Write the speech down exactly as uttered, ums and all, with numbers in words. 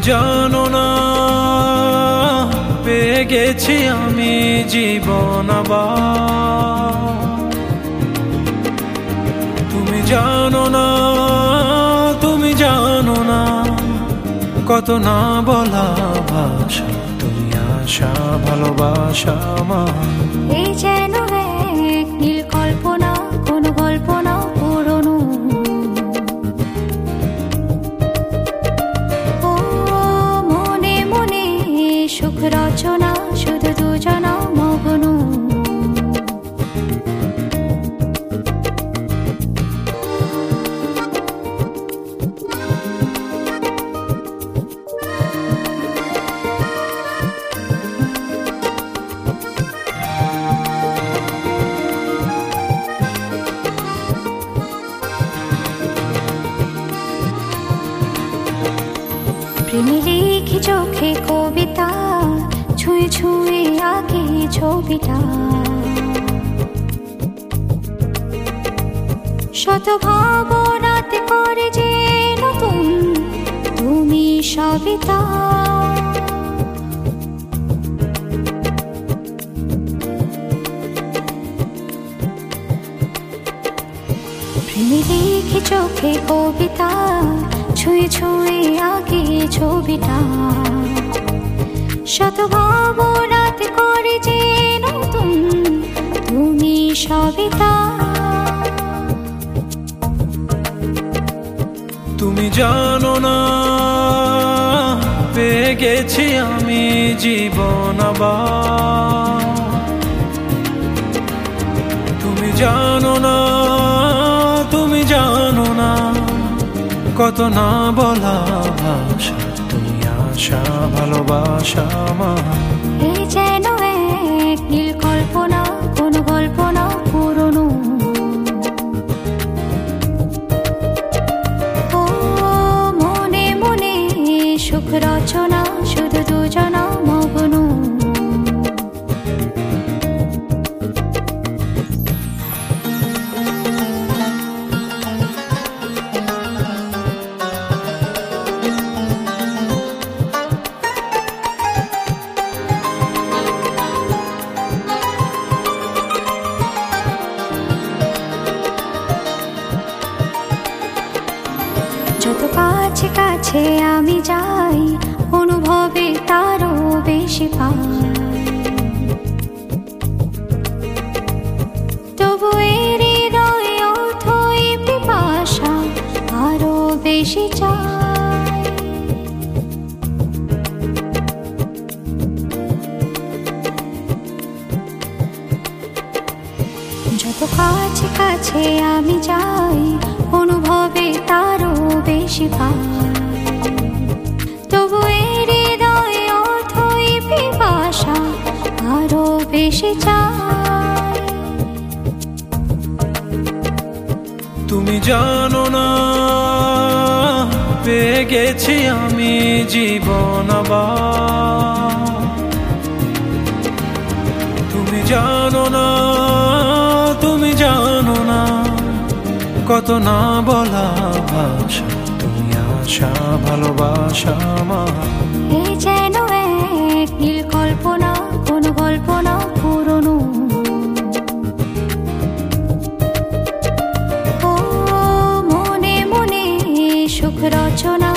জানো না পেয়ে গেছি আমি জীবন আবার। তুমি জানো না, তুমি জানো না কত না বলা ভাষা, তুমি আশা ভালোবাসা আমার। এই যেন এক নীল কল্পনা, কোন গল্প না পুরনো। ও মনে মনে সুখ রচনা, শুধু দুজনা মগ্ন। প্রেমে লিখি চোখে কবিতা, ছুঁয়ে ছুঁয়ে আঁকি ছবিটা। শত ভাবনাতে করে যে নতুন তুমি সবিতা। প্রেমে লিখি চোখে কবিতা, ছুঁয়ে ছুঁয়ে আঁকি ছবিটা। শত ভাবনাতে করে যে নতুন তুমি সবিতা। তুমি জানো না পেয়ে গেছি আমি জীবন আবার। তুমি জানো না, তুমি জানো না কত না বলা ভাষা, তুমি আশা ভালোবাসা আমার। এই যেন এক নীল কল্পনা, কোন গল্প না পুরনো। ও মনে মনে সুখ রচনা, শুধু দুজনা মগ্ন। যত কাছে কাছে আমি যাই, অনুভবে তারও বেশি পাই। তবু এর হৃদয় অথই পিপাসা আরো বেশি চাই। যত কাছে কাছে আমি যাই, অনুভবে তারও বেশি পাই। তবু এর হৃদয় অথই পিপাসা আরো বেশি চাই। তুমি জানো না পেয়ে গেছি আমি জীবন আবার। তুমি জানো না, তুমি জানো না কত না বলা ভাষা, তুমি আশা ভালোবাসা আমার। এই যেন এক নীল কল্পনা, কোন গল্প না পুরনো। ও মনে মনে সুখ রচনা,